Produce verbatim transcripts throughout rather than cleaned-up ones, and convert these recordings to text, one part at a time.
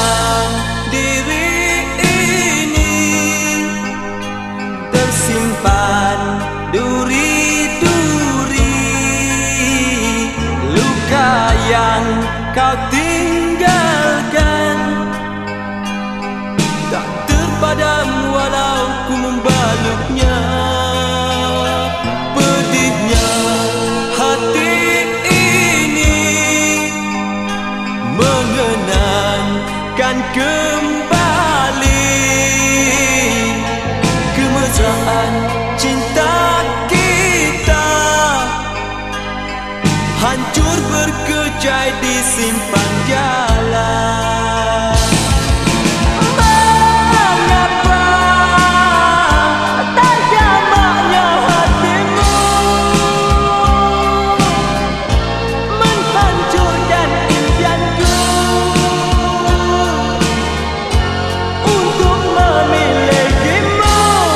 diri ini tersimpan duri-duri luka yang kau tinggalkan, tak terpadam walau ku membalutnya. Pedihnya hati ini mengenangkan kembali kemesraan cinta kita, hancur berkejai di simpang jalan. Mengapa tak jamaknya hatimu menghancurkan impianku untuk memilikimu?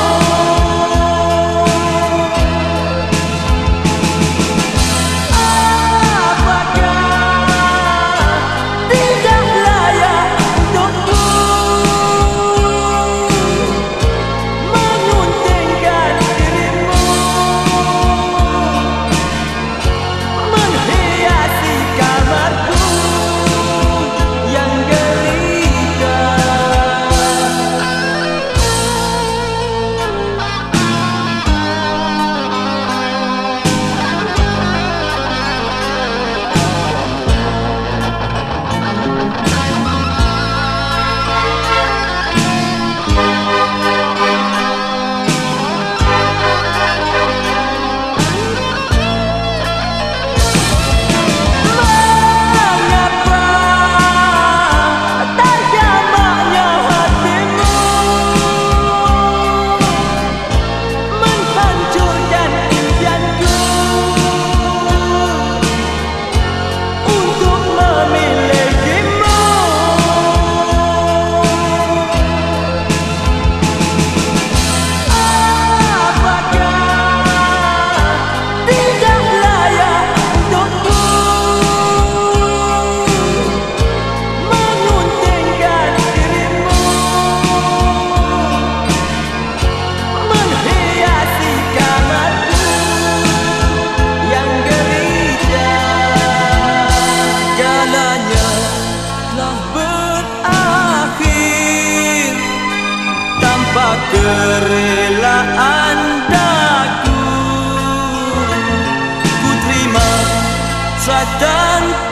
Kerelaan daku ku terima satan